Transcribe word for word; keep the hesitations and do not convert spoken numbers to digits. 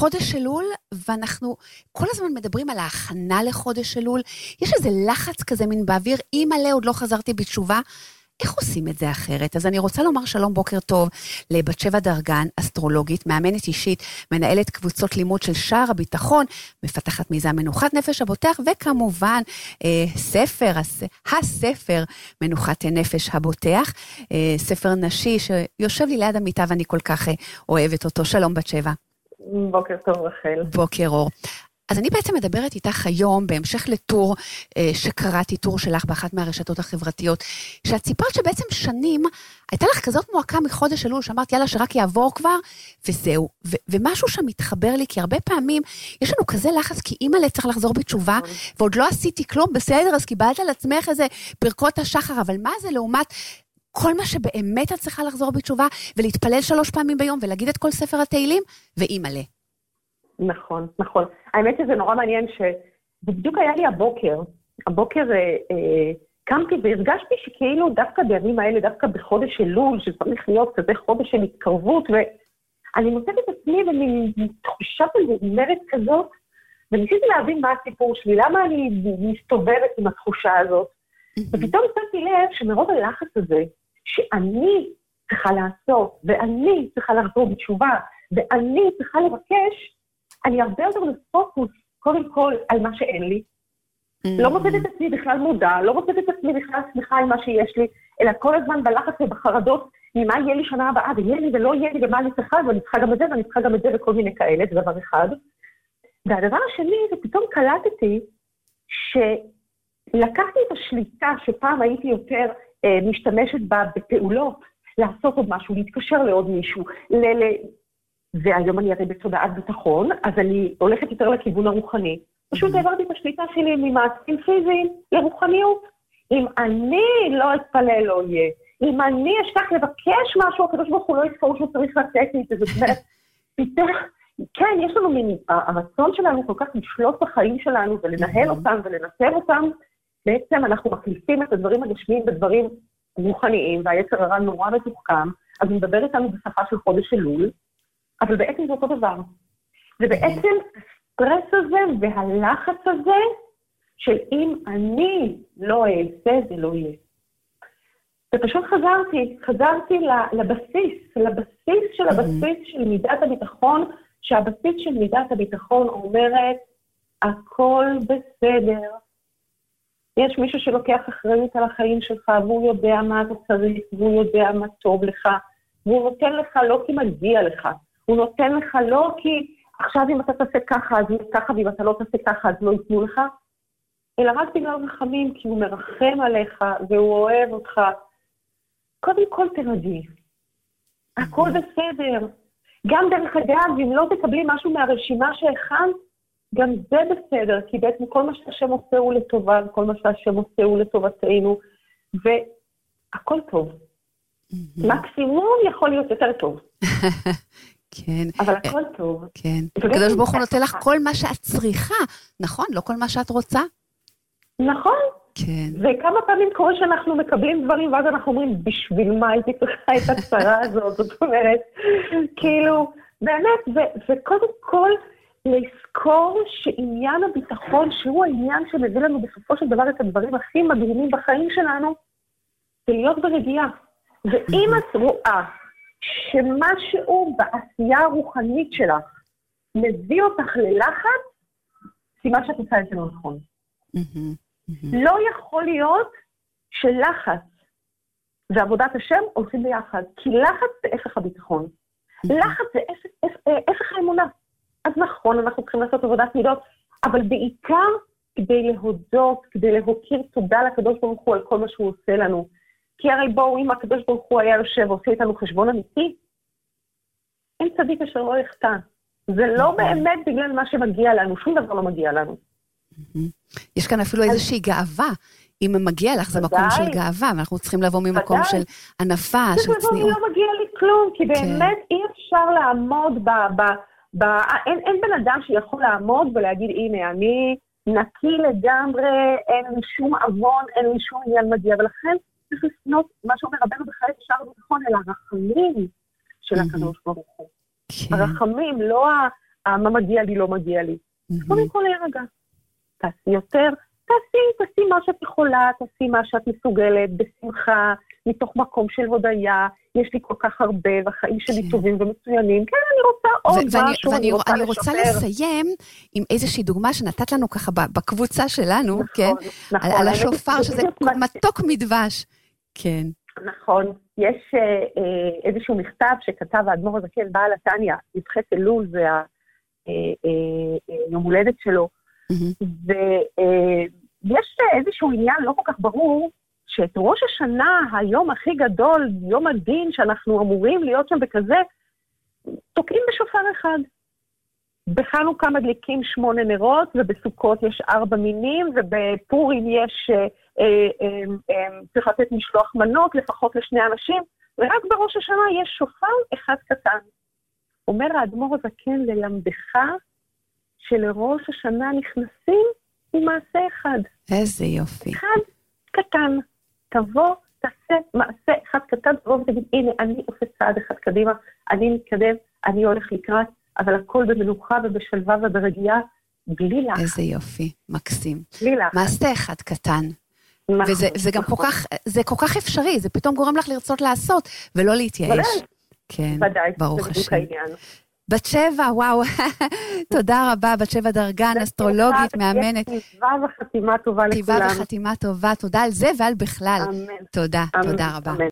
חודש אלול, ואנחנו כל הזמן מדברים על ההכנה לחודש אלול, יש איזה לחץ כזה מן באוויר, אם עלי עוד לא חזרתי בתשובה, איך עושים את זה אחרת? אז אני רוצה לומר שלום, בוקר טוב, לבת שבע דרגן, אסטרולוגית, מאמנת אישית, מנהלת קבוצות לימוד של שער הביטחון, מפתחת מיזם מנוחת נפש הבוטח, וכמובן אה, ספר, הס, הספר מנוחת נפש הבוטח, אה, ספר נשי שיושב לי ליד המיטה ואני כל כך אה, אוהבת אותו. שלום בת שבע. בוקר טוב רחל. בוקר אור. אז אני בעצם מדברת איתך היום, בהמשך לטור אה, שקראתי, טור שלך באחת מהרשתות החברתיות, שאת סיפרת שבעצם שנים, הייתה לך כזאת מועקה מחודש אלול, שאמרת יאללה שרק יעבור כבר, וזהו. ו- ומשהו שם מתחבר לי, כי הרבה פעמים יש לנו כזה לחץ, כי אימא צריך לחזור בתשובה, ועוד לא עשיתי כלום, בסדר, אז קיבלת על עצמך איזה פרקות השחר, אבל מה זה לעומת כל מה שבאמת את צריכה לחזור בתשובה, ולהתפלל שלוש פעמים ביום, ולהגיד את כל ספר התהילים, ואימא לה. נכון, נכון. האמת שזה נורא מעניין שבדיוק היה לי הבוקר, הבוקר אה, אה, קמתי והרגשתי שכאילו דווקא בימים האלה, דווקא בחודש אלול, שצריך להיות כזה חודש של התקרבות, ואני מוצאת את עצמי במין תחושה מרת כזאת, וניסיתי להבין מה הסיפור שלי, למה אני מסתובבת עם התחושה הזאת, ופתאום שמתי לב שמרוב הלחץ הזה, שאני צריכה לעשות, ואני צריכה לחזור בתשובה, ואני צריכה לבקש, אני הרבה יותר לפוקוס, קודם כל, על מה שאין לי. לא מוצאת את עצמי בכלל מודע, לא מוצאת את עצמי בכלל שמחה עם מה שיש לי, אלא כל הזמן בלחץ ובחרדות, ממה יהיה לי שנה הבאה, ויהיה לי ולא יהיה לי, ומה אני צריכה, ואני צריכה גם את זה, ואני צריכה גם את זה, וכל מיני כאלה, זה דבר אחד. והדבר השני, זה פתאום קלטתי, שלקחתי את השליטה, שפעם הייתי יותר אה, משתמשת בה בפעולות, לעשות עוד משהו, להתקשר לעוד מישהו, ל... ל- והיום אני הרי בתודעת ביטחון, אז אני הולכת יותר לכיוון הרוחני. פשוט העברתי את השליטה שלי ממעשים פיזיים לרוחניות. אם אני לא אתפלל לא יהיה, אם אני אשכח לבקש משהו, הקדוש ברוך הוא לא יזכור שהוא צריך לתת לי, זה באמת, פתאום, כן, יש לנו מין, הרצון שלנו כל כך לשלוט בחיים שלנו, ולנהל אותם ולנצב אותם, בעצם אנחנו מחליפים את הדברים הגשמיים בדברים רוחניים, והיצר הרע נורא מתוחכם, אז הוא מדבר איתנו בשפה של חודש אלול, אבל בעצם זה אותו דבר. זה בעצם הסטרס הזה והלחץ הזה, של אם אני לא אעשה, זה לא יהיה. ופשוט חזרתי, חזרתי לבסיס, לבסיס של הבסיס של מידת הביטחון, שהבסיס של מידת הביטחון אומרת, הכל בסדר. יש מישהו שלוקח אחריות על החיים שלך, והוא יודע מה אתה צריך, והוא יודע מה טוב לך, והוא נותן לך לא כי מגיע לך, הוא נותן לך לא כי עכשיו אם אתה תעשה ככה, אז יהיה ככה, ואם אתה לא תעשה ככה, אז לא ייתנו לך, אלא רק בגלל רחמים, כי הוא מרחם עליך, והוא אוהב אותך. קודם כל תרגי. הכל בסדר. גם דרך אגב, אם לא תקבלי משהו מהרשימה שהכנת, גם זה בסדר, כי בעצם כל מה שהשם עושה הוא לטובה, וכל מה שהשם עושה הוא לטובתנו, והכל טוב. מקסימום יכול להיות יותר טוב. כן. אבל הכל טוב. כן. הקדוש ברוך הוא נותן לך כל מה שאת צריכה, נכון? לא כל מה שאת רוצה? נכון. כן. וכמה פעמים קורה שאנחנו מקבלים דברים, ואז אנחנו אומרים, בשביל מה הייתי צריכה את הצרה הזאת? זאת אומרת, כאילו, באמת, וקודם כל, לזכור שעניין הביטחון, שהוא העניין שמביא לנו בסופו של דבר את הדברים הכי מדהימים בחיים שלנו, זה להיות ברגיעה. ואם את רואה שמשהו בעשייה הרוחנית שלך מביא אותך ללחץ, סימן שאת עושה את זה לא נכון. לא יכול להיות שלחץ ועבודת השם הולכים ביחד, כי לחץ זה הפך הביטחון. לחץ זה הפך האמונה. אז נכון, אנחנו צריכים לעשות עבודת מידות, אבל בעיקר כדי להודות, כדי להוקיר תודה לקדוש ברוך הוא על כל מה שהוא עושה לנו. כי הרי בואו, אם הקדוש ברוך הוא היה יושב ועושה איתנו חשבון אמיתי, אין צדיק אשר לא יחטא. זה לא באמת בגלל מה שמגיע לנו, שום דבר לא מגיע לנו. יש כאן אפילו איזושהי גאווה. אם מגיע לך, זה מקום של גאווה, ואנחנו צריכים לבוא ממקום של ענפה, של צניעות. זה לא מגיע לי כלום, כי באמת אי אפשר לעמוד ב... אין בן אדם שיכול לעמוד ולהגיד, הנה, אני נקי לגמרי, אין לי שום עוון, אין לי שום עניין מגיע, ולכן צריך לפנות, מה שאומר רבנו בחיי שער הביטחון, אל הרחמים של הקדוש ברוך הוא. הרחמים, לא מה מגיע לי, לא מגיע לי. קודם כל להירגע. תעשי יותר, תעשי, תעשי מה שאת יכולה, תעשי מה שאת מסוגלת, בשמחה, מתוך מקום של הודיה, יש לי כל כך הרבה, והחיים שלי טובים ומצוינים, כן, אני רוצה עוד משהו, אני רוצה לשפר. ואני רוצה לסיים עם איזושהי דוגמה שנתת לנו ככה בקבוצה שלנו, כן? על השופר, שזה מתוק מדבש. כן. נכון, יש איזשהו מכתב שכתב האדמו"ר הזקן, בעל התניא, י"ח אלול, זה היום הולדת שלו, ויש איזשהו עניין לא כל כך ברור, שאת ראש השנה, היום הכי גדול, יום הדין, שאנחנו אמורים להיות שם בכזה, תוקעים בשופר אחד. בחנוכה מדליקים שמונה נרות, ובסוכות יש ארבע מינים, ובפורים יש, אה, אה, אה, אה, צריך לתת משלוח מנות, לפחות לשני אנשים, ורק בראש השנה יש שופר אחד קטן. אומר האדמו"ר הזקן, ללמדך שלראש השנה נכנסים עם מעשה אחד. איזה יופי. אחד קטן. תבוא, תעשה מעשה אחד קטן, תבוא ותגיד, הנה, אני עושה צעד אחד קדימה, אני מתקדם, אני הולך לקראת, אבל הכל במנוחה ובשלווה וברגיעה, בלי לחץ. איזה יופי, מקסים. בלי לחץ. מעשה אחד קטן. וזה זה גם כל כך, זה כל כך אפשרי, זה פתאום גורם לך לרצות לעשות, ולא להתייאש. כן, ברוך השם. בת שבע, וואו, תודה רבה, בת שבע דרגן, אסטרולוגית, מאמנת. כתיבה וחתימה טובה לכולם. כתיבה וחתימה טובה, תודה על זה ועל בכלל. תודה, תודה רבה.